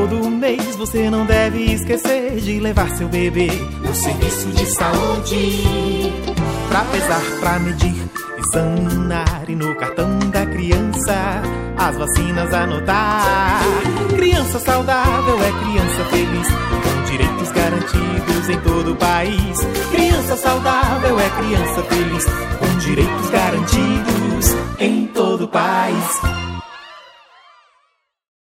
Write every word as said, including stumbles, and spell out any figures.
todo mês você não deve esquecer de levar seu bebê no serviço de saúde, pra pesar, pra medir, examinar e no cartão da criança as vacinas anotar. Criança saudável é criança feliz, com direitos garantidos em todo o país. Criança saudável é criança feliz, com direitos garantidos em todo o país.